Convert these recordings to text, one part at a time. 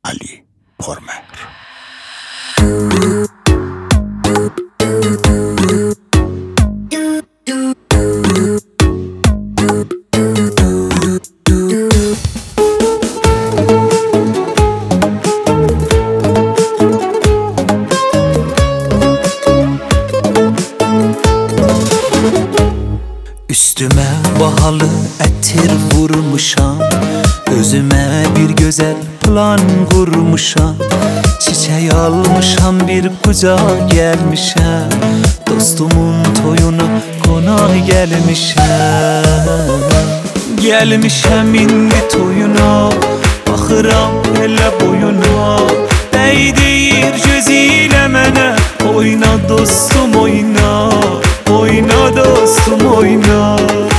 Ali Pormer. Üstüme bahalı etir vurmuşam, özüme bir güzel plan kurmuşam. Çiçeği almışam, bir kucağa gelmişem, dostumun toyuna konağa gelmişem. Gelmişem indi toyuna, baxıram elə boyuna. Ey deyir gözüyle mənə, oyna dostum oyna, oyna dostum oyna.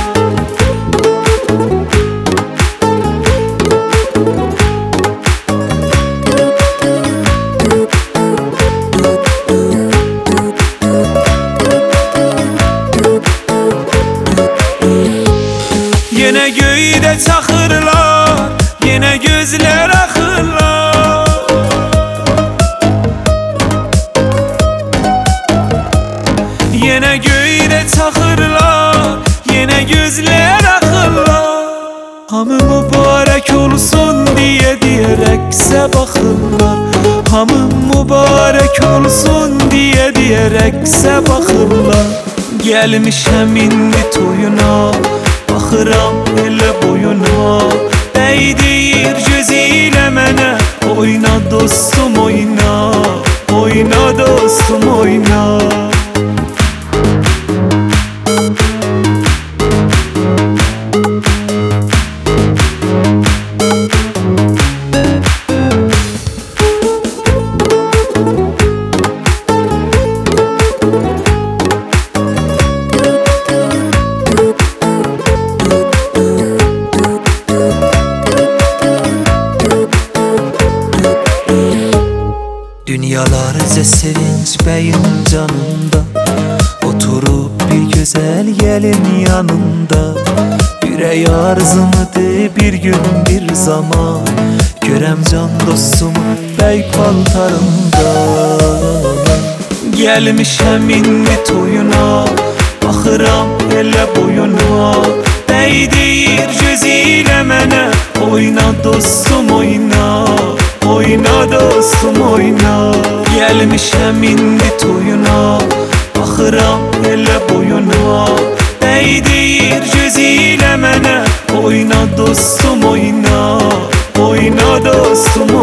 Yine göyde çaxırlar, yine gözler axırlar. Yine göyde çaxırlar, yine gözler axırlar. Hamı mübarek olsun diye rəqsə baxırlar. Hamı mübarek olsun diye rəqsə baxırlar. Gelmişəm indi toyuna, baxıram elə boyuna. Ey deyir gözüyle mənə, oyna dostum oyna, oyna dostum oyna. Dünyalarca sevinç beyin canında, oturup bir güzel gelin yanında. Yürek arzımıdır bir gün bir zaman, görem can dostumu bey paltarında. Gelmişem indi toyuna, baxıram elə boyuna. Ey deyir gözüyle mənə, oyna dostum oyna, oyna dostum oyna. Gelmişem indi toyuna, baxıram elə boyuna. Ey deyir gözüyle mənə, oyna dostum oyna, oyna dostum